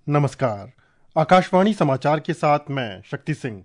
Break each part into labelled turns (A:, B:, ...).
A: नमस्कार। आकाशवाणी समाचार के साथ मैं शक्ति सिंह।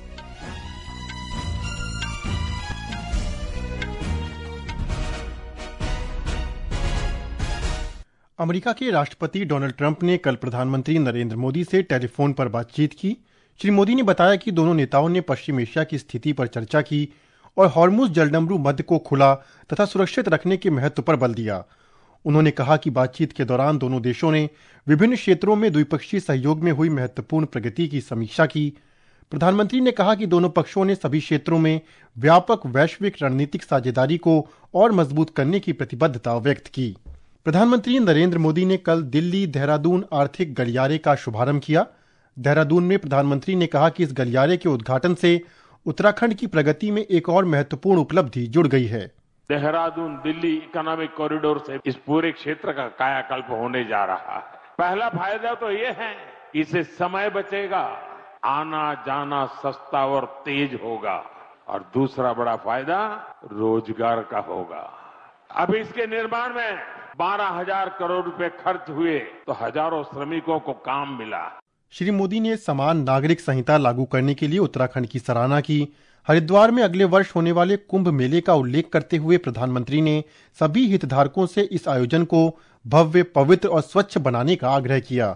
A: अमेरिका के राष्ट्रपति डोनाल्ड ट्रंप ने कल प्रधानमंत्री नरेंद्र मोदी से टेलीफोन पर बातचीत की। श्री मोदी ने बताया कि दोनों नेताओं ने पश्चिम एशिया की स्थिति पर चर्चा की और हॉर्मुज जलडमरू मध्य को खुला तथा सुरक्षित रखने के महत्व पर बल दिया। उन्होंने कहा कि बातचीत के दौरान दोनों देशों ने विभिन्न क्षेत्रों में द्विपक्षीय सहयोग में हुई महत्वपूर्ण प्रगति की समीक्षा की। प्रधानमंत्री ने कहा कि दोनों पक्षों ने सभी क्षेत्रों में व्यापक वैश्विक रणनीतिक साझेदारी को और मजबूत करने की प्रतिबद्धता व्यक्त की। प्रधानमंत्री नरेंद्र मोदी ने कल दिल्ली देहरादून आर्थिक गलियारे का शुभारंभ किया। देहरादून में प्रधानमंत्री ने कहा कि इस गलियारे के उद्घाटन से उत्तराखंड की प्रगति में एक और महत्वपूर्ण उपलब्धि जुड़ गई है।
B: देहरादून दिल्ली इकोनॉमिक कॉरिडोर से इस पूरे क्षेत्र का कायाकल्प होने जा रहा है। पहला फायदा तो ये है कि इससे समय बचेगा, आना जाना सस्ता और तेज होगा, और दूसरा बड़ा फायदा रोजगार का होगा। अब इसके निर्माण में 12,000 करोड़ रुपए खर्च हुए तो हजारों श्रमिकों को काम मिला।
A: श्री मोदी ने समान नागरिक संहिता लागू करने के लिए उत्तराखंड की सराहना की। हरिद्वार में अगले वर्ष होने वाले कुंभ मेले का उल्लेख करते हुए प्रधानमंत्री ने सभी हितधारकों से इस आयोजन को भव्य, पवित्र और स्वच्छ बनाने का आग्रह किया।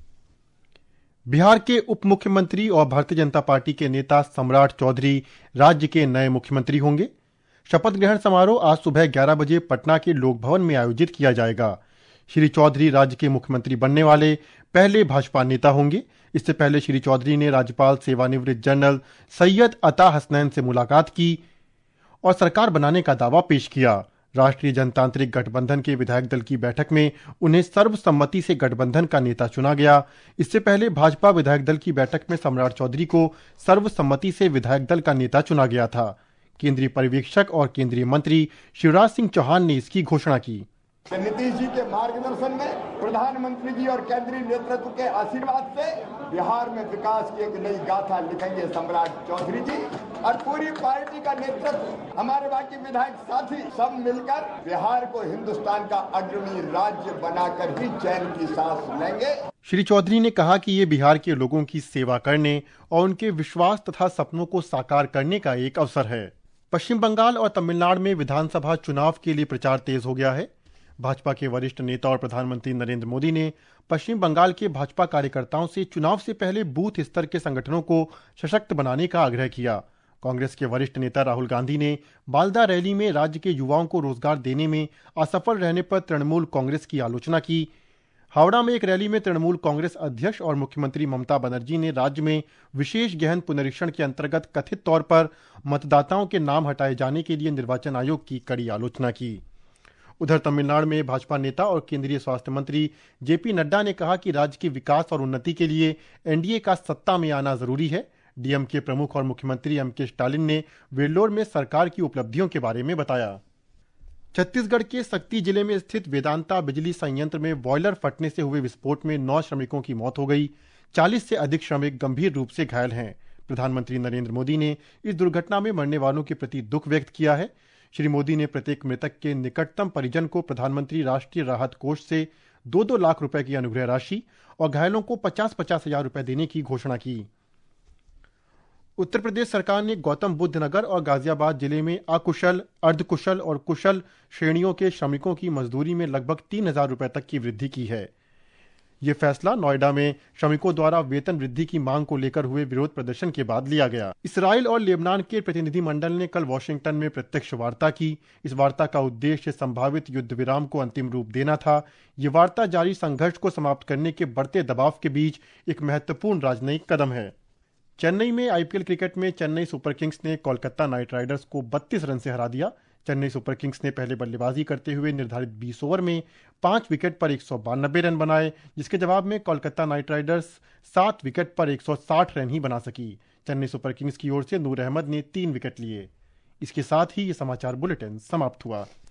A: बिहार के उप मुख्यमंत्री और भारतीय जनता पार्टी के नेता सम्राट चौधरी राज्य के नए मुख्यमंत्री होंगे। शपथ ग्रहण समारोह आज सुबह 11 बजे पटना के लोक भवन में आयोजित किया जाएगा। श्री चौधरी राज्य के मुख्यमंत्री बनने वाले पहले भाजपा नेता होंगे। इससे पहले श्री चौधरी ने राज्यपाल सेवानिवृत्त जनरल सैयद अता हसनैन से मुलाकात की और सरकार बनाने का दावा पेश किया। राष्ट्रीय जनतांत्रिक गठबंधन के विधायक दल की बैठक में उन्हें सर्वसम्मति से गठबंधन का नेता चुना गया। इससे पहले भाजपा विधायक दल की बैठक में सम्राट चौधरी को सर्वसम्मति से विधायक दल का नेता चुना गया था। केंद्रीय पर्यवेक्षक और केंद्रीय मंत्री शिवराज सिंह चौहान ने इसकी घोषणा की।
C: नीतीश जी के मार्गदर्शन में, प्रधानमंत्री जी और केंद्रीय नेतृत्व के आशीर्वाद से बिहार में विकास की एक नई गाथा लिखेंगे सम्राट चौधरी जी, और पूरी पार्टी का नेतृत्व, हमारे बाकी विधायक साथी सब मिलकर बिहार को हिंदुस्तान का अग्रणी राज्य बनाकर ही चैन की सांस लेंगे।
A: श्री चौधरी ने कहा कि ये बिहार के लोगों की सेवा करने और उनके विश्वास तथा सपनों को साकार करने का एक अवसर है। पश्चिम बंगाल और तमिलनाडु में विधानसभा चुनाव के लिए प्रचार तेज हो गया है। भाजपा के वरिष्ठ नेता और प्रधानमंत्री नरेंद्र मोदी ने पश्चिम बंगाल के भाजपा कार्यकर्ताओं से चुनाव से पहले बूथ स्तर के संगठनों को सशक्त बनाने का आग्रह किया। कांग्रेस के वरिष्ठ नेता राहुल गांधी ने बालदा रैली में राज्य के युवाओं को रोजगार देने में असफल रहने पर तृणमूल कांग्रेस की आलोचना की। हावड़ा में एक रैली में तृणमूल कांग्रेस अध्यक्ष और मुख्यमंत्री ममता बनर्जी ने राज्य में विशेष गहन पुनरीक्षण के अंतर्गत कथित तौर पर मतदाताओं के नाम हटाए जाने के लिए निर्वाचन आयोग की कड़ी आलोचना की। उधर तमिलनाडु में भाजपा नेता और केंद्रीय स्वास्थ्य मंत्री जेपी नड्डा ने कहा कि राज्य के विकास और उन्नति के लिए एनडीए का सत्ता में आना जरूरी है। डीएमके प्रमुख और मुख्यमंत्री एमके स्टालिन ने वेल्लोर में सरकार की उपलब्धियों के बारे में बताया। छत्तीसगढ़ के सक्ती जिले में स्थित वेदांता बिजली संयंत्र में बॉयलर फटने से हुए विस्फोट में 9 श्रमिकों की मौत हो गई। 40 से अधिक श्रमिक गंभीर रूप से घायल हैं। प्रधानमंत्री नरेंद्र मोदी ने इस दुर्घटना में मरने वालों के प्रति दुख व्यक्त किया है। श्री मोदी ने प्रत्येक मृतक के निकटतम परिजन को प्रधानमंत्री राष्ट्रीय राहत कोष से 2-2 लाख रुपए की अनुग्रह राशि और घायलों को 50-50 हजार रुपए देने की घोषणा की। उत्तर प्रदेश सरकार ने गौतम बुद्ध नगर और गाजियाबाद जिले में अकुशल, अर्धकुशल और कुशल श्रेणियों के श्रमिकों की मजदूरी में लगभग 3,000 रुपए तक की वृद्धि की है। यह फैसला नोएडा में श्रमिकों द्वारा वेतन वृद्धि की मांग को लेकर हुए विरोध प्रदर्शन के बाद लिया गया। इसराइल और लेबनान के प्रतिनिधिमंडल ने कल वॉशिंगटन में प्रत्यक्ष वार्ता की। इस वार्ता का उद्देश्य संभावित युद्ध विराम को अंतिम रूप देना था। ये वार्ता जारी संघर्ष को समाप्त करने के बढ़ते दबाव के बीच एक महत्वपूर्ण राजनयिक कदम है। चेन्नई में आईपीएल क्रिकेट में चेन्नई सुपर किंग्स ने कोलकाता नाइट राइडर्स को 32 रन से हरा दिया। चेन्नई सुपर किंग्स ने पहले बल्लेबाजी करते हुए निर्धारित 20 ओवर में 5 विकेट पर 192 रन बनाए, जिसके जवाब में कोलकाता नाइट राइडर्स 7 विकेट पर 160 रन ही बना सकी। चेन्नई सुपर किंग्स की ओर से नूर अहमद ने 3 विकेट लिए। इसके साथ ही ये समाचार बुलेटिन समाप्त हुआ।